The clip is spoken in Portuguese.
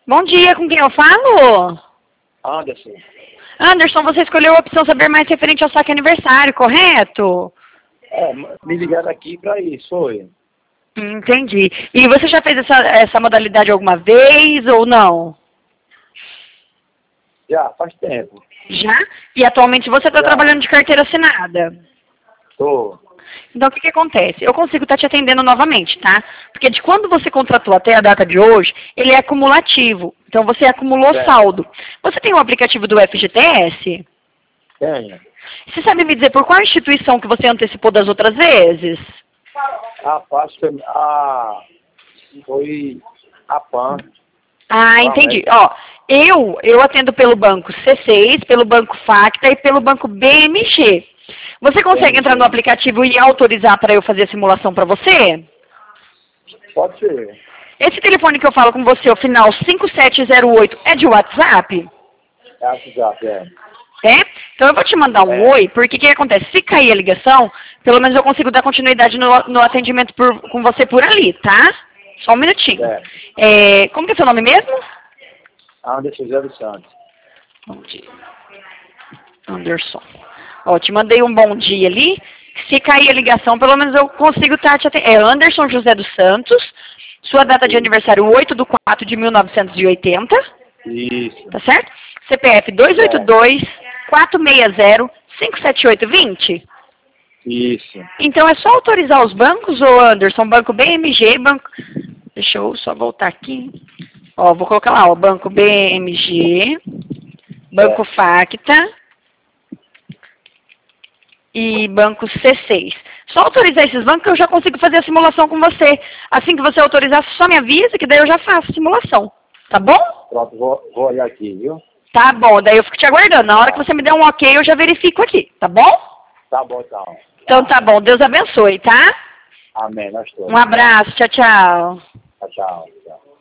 Bom dia, com quem eu falo? Anderson. Anderson, você escolheu a opção saber mais referente ao saque aniversário, correto? Me ligaram aqui pra isso, foi. Entendi. E você já fez essa modalidade alguma vez ou não? Já, faz tempo. Já? E atualmente você está Já. trabalhando de carteira assinada? Tô. Então, o que acontece? Eu consigo estar te atendendo novamente, tá? Porque de quando você contratou até a data de hoje, ele é acumulativo. Então, você acumulou Certo. saldo. Você tem o aplicativo do FGTS? Tenho. Você sabe me dizer por qual instituição que você antecipou das outras vezes? Foi a PAN. Ah, entendi. Ó, eu atendo pelo banco C6, pelo banco Facta e pelo banco BMG. Você consegue entrar no aplicativo e autorizar para eu fazer a simulação para você? Pode ser. Esse telefone que eu falo com você, o final 5708, é de WhatsApp? É WhatsApp, é. É? Então eu vou te mandar um oi, porque o que acontece? Se cair a ligação, pelo menos eu consigo dar continuidade no atendimento com você por ali, tá? Só um minutinho. Como que é seu nome mesmo? Anderson José dos Santos. Bom dia. Anderson. Ó, te mandei um bom dia ali. Se cair a ligação, pelo menos eu consigo estar te atendendo. É Anderson José dos Santos. Sua data de aniversário 8/4/1980. Isso. Tá certo? CPF 282-460-57820. Isso. Então é só autorizar os bancos, ô Anderson, banco BMG, banco... Deixa eu só voltar aqui. Ó, vou colocar lá, ó, banco BMG, banco Facta e banco C6. Só autorizar esses bancos que eu já consigo fazer a simulação com você. Assim que você autorizar, só me avisa que daí eu já faço a simulação. Tá bom? Pronto, vou olhar aqui, viu? Tá bom, daí eu fico te aguardando. Na hora que você me der um ok, eu já verifico aqui, tá bom? Tá bom, então. Então tá bom, Deus abençoe, tá? Amém, nós todos. Um abraço, tchau, tchau. Tchau, tchau.